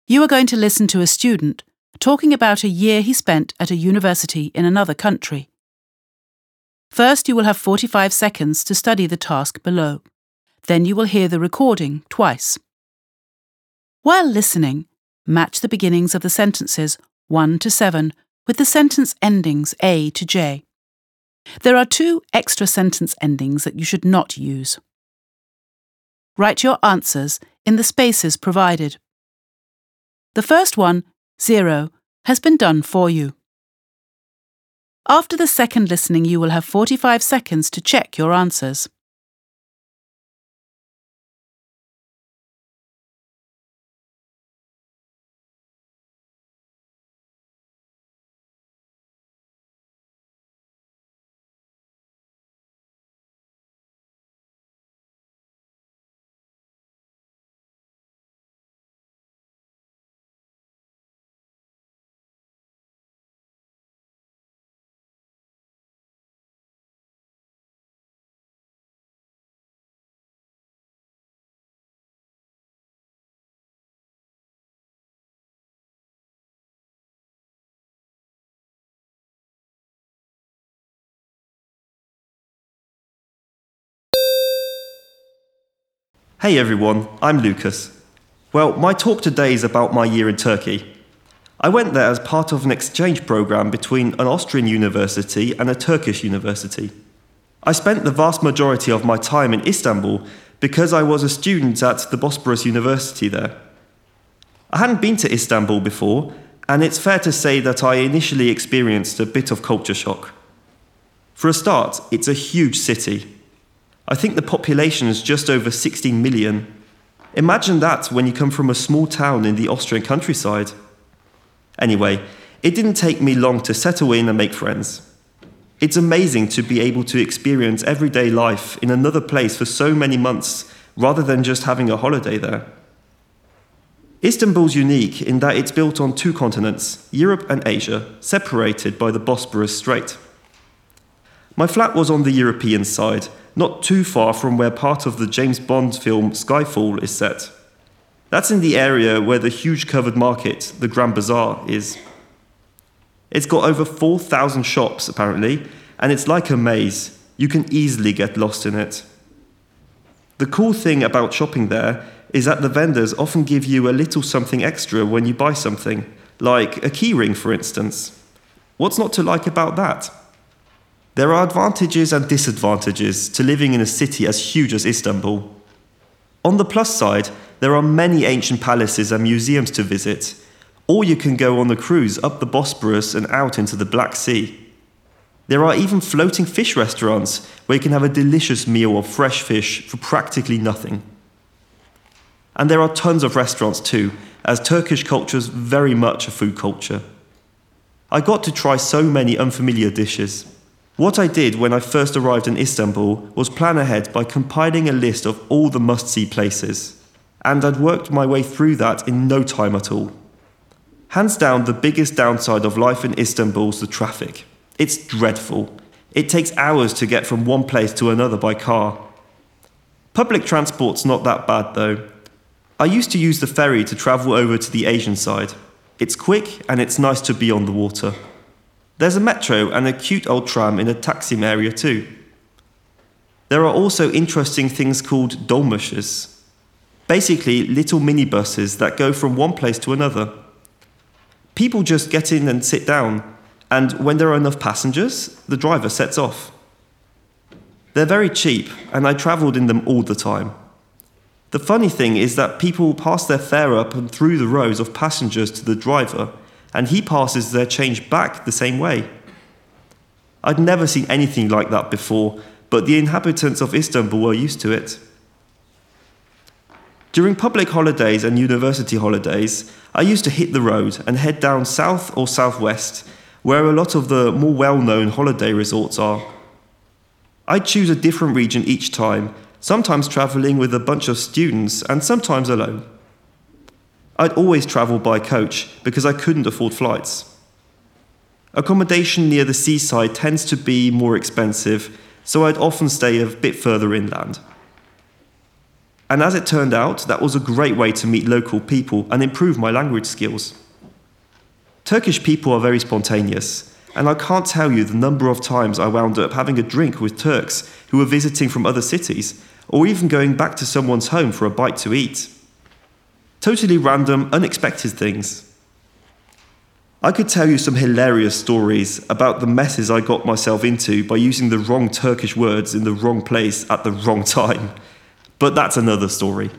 You are going to listen to a student talking about a year he spent at a university in another country. First, you will have 45 seconds to study the task below. Then you will hear the recording twice. While listening, match the beginnings of the sentences 1 to 7 with the sentence endings A to J. There are 2 extra sentence endings that you should not use. Write your answers in the spaces provided. The first one, 0, has been done for you. After the second listening, you will have 45 seconds to check your answers. Hey everyone, I'm Lucas. Well, my talk today is about my year in Turkey. I went there as part of an exchange program between an Austrian university and a Turkish university. I spent the vast majority of my time in Istanbul because I was a student at the Bosporus University there. I hadn't been to Istanbul before, and it's fair to say that I initially experienced a bit of culture shock. For a start, it's a huge city. I think the population is just over 16 million. Imagine that when you come from a small town in the Austrian countryside. Anyway, it didn't take me long to settle in and make friends. It's amazing to be able to experience everyday life in another place for so many months rather than just having a holiday there. Istanbul's unique in that it's built on 2 continents, Europe and Asia, separated by the Bosporus Strait. My flat was on the European side, not too far from where part of the James Bond film Skyfall is set. That's in the area where the huge covered market, the Grand Bazaar, is. It's got over 4,000 shops, apparently, and it's like a maze. You can easily get lost in it. The cool thing about shopping there is that the vendors often give you a little something extra when you buy something, like a keyring, for instance. What's not to like about that? There are advantages and disadvantages to living in a city as huge as Istanbul. On the plus side, there are many ancient palaces and museums to visit, or you can go on a cruise up the Bosporus and out into the Black Sea. There are even floating fish restaurants where you can have a delicious meal of fresh fish for practically nothing. And there are tons of restaurants too, as Turkish culture is very much a food culture. I got to try so many unfamiliar dishes. What I did when I first arrived in Istanbul was plan ahead by compiling a list of all the must-see places, and I'd worked my way through that in no time at all. Hands down, the biggest downside of life in Istanbul is the traffic. It's dreadful. It takes hours to get from one place to another by car. Public transport's not that bad though. I used to use the ferry to travel over to the Asian side. It's quick and it's nice to be on the water. There's a metro and a cute old tram in the Taksim area too. There are also interesting things called dolmuşes. Basically, little minibuses that go from one place to another. People just get in and sit down, and when there are enough passengers, the driver sets off. They're very cheap, and I travelled in them all the time. The funny thing is that people pass their fare up and through the rows of passengers to the driver, and he passes their change back the same way. I'd never seen anything like that before, but the inhabitants of Istanbul are used to it. During public holidays and university holidays, I used to hit the road and head down south or southwest, where a lot of the more well-known holiday resorts are. I'd choose a different region each time, sometimes travelling with a bunch of students and sometimes alone. I'd always travel by coach because I couldn't afford flights. Accommodation near the seaside tends to be more expensive, so I'd often stay a bit further inland. And as it turned out, that was a great way to meet local people and improve my language skills. Turkish people are very spontaneous, and I can't tell you the number of times I wound up having a drink with Turks who were visiting from other cities, or even going back to someone's home for a bite to eat. Totally random, unexpected things. I could tell you some hilarious stories about the messes I got myself into by using the wrong Turkish words in the wrong place at the wrong time, but that's another story.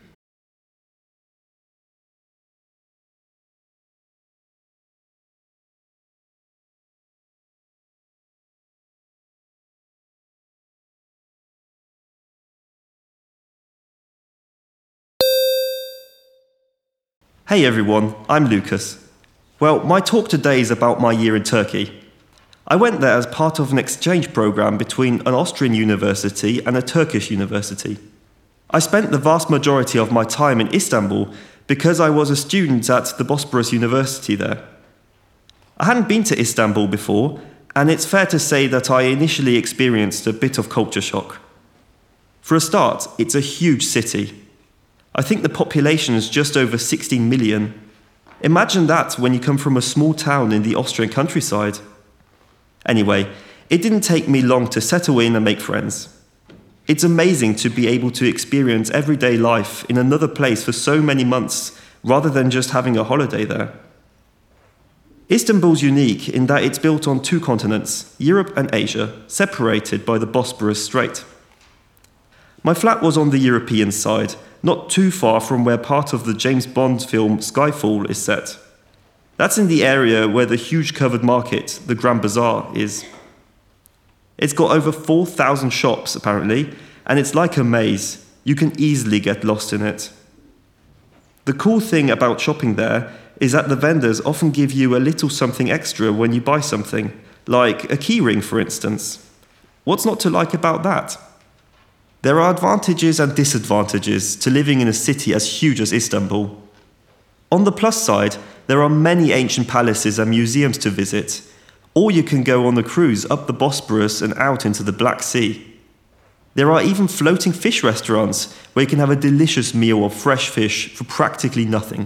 Hey everyone, I'm Lucas. Well, my talk today is about my year in Turkey. I went there as part of an exchange program between an Austrian university and a Turkish university. I spent the vast majority of my time in Istanbul because I was a student at the Bosporus University there. I hadn't been to Istanbul before, and it's fair to say that I initially experienced a bit of culture shock. For a start, it's a huge city. I think the population is just over 16 million. Imagine that when you come from a small town in the Austrian countryside. Anyway, it didn't take me long to settle in and make friends. It's amazing to be able to experience everyday life in another place for so many months, rather than just having a holiday there. Istanbul's unique in that it's built on two continents, Europe and Asia, separated by the Bosporus Strait. My flat was on the European side, not too far from where part of the James Bond film Skyfall is set. That's in the area where the huge covered market, the Grand Bazaar, is. It's got over 4,000 shops, apparently, and it's like a maze. You can easily get lost in it. The cool thing about shopping there is that the vendors often give you a little something extra when you buy something, like a keyring, for instance. What's not to like about that? There are advantages and disadvantages to living in a city as huge as Istanbul. On the plus side, there are many ancient palaces and museums to visit, or you can go on a cruise up the Bosporus and out into the Black Sea. There are even floating fish restaurants where you can have a delicious meal of fresh fish for practically nothing.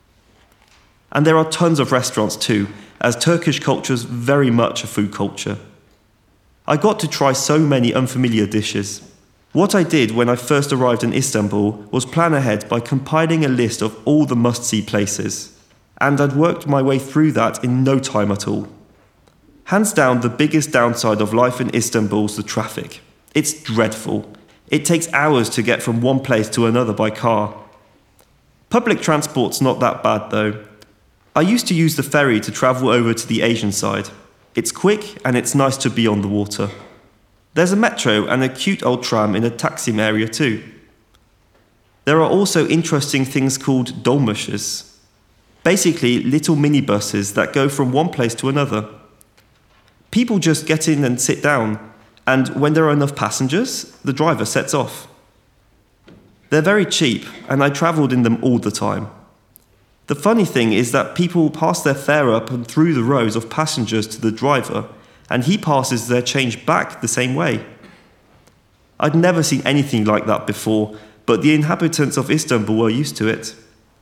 And there are tons of restaurants too, as Turkish culture is very much a food culture. I got to try so many unfamiliar dishes. What I did when I first arrived in Istanbul was plan ahead by compiling a list of all the must-see places, and I'd worked my way through that in no time at all. Hands down, the biggest downside of life in Istanbul is the traffic. It's dreadful. It takes hours to get from one place to another by car. Public transport's not that bad though. I used to use the ferry to travel over to the Asian side. It's quick and it's nice to be on the water. There's a metro and a cute old tram in the Taksim area too. There are also interesting things called dolmuşes. Basically, little minibuses that go from one place to another. People just get in and sit down, and when there are enough passengers, the driver sets off. They're very cheap, and I travelled in them all the time. The funny thing is that people pass their fare up and through the rows of passengers to the driver, and he passes their change back the same way. I'd never seen anything like that before, but the inhabitants of Istanbul were used to it.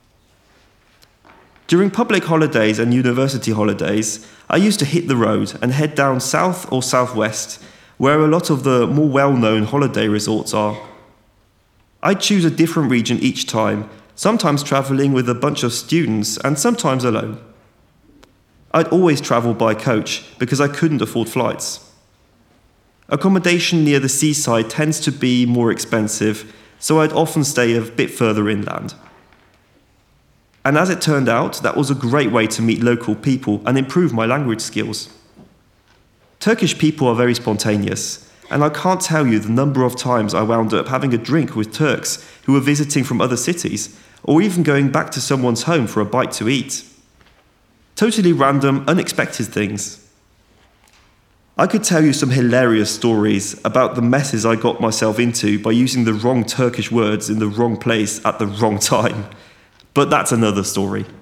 During public holidays and university holidays, I used to hit the road and head down south or southwest, where a lot of the more well-known holiday resorts are. I'd choose a different region each time, sometimes travelling with a bunch of students and sometimes alone. I'd always travel by coach because I couldn't afford flights. Accommodation near the seaside tends to be more expensive, so I'd often stay a bit further inland. And as it turned out, that was a great way to meet local people and improve my language skills. Turkish people are very spontaneous, and I can't tell you the number of times I wound up having a drink with Turks who were visiting from other cities, or even going back to someone's home for a bite to eat. Totally random, unexpected things. I could tell you some hilarious stories about the messes I got myself into by using the wrong Turkish words in the wrong place at the wrong time, but that's another story.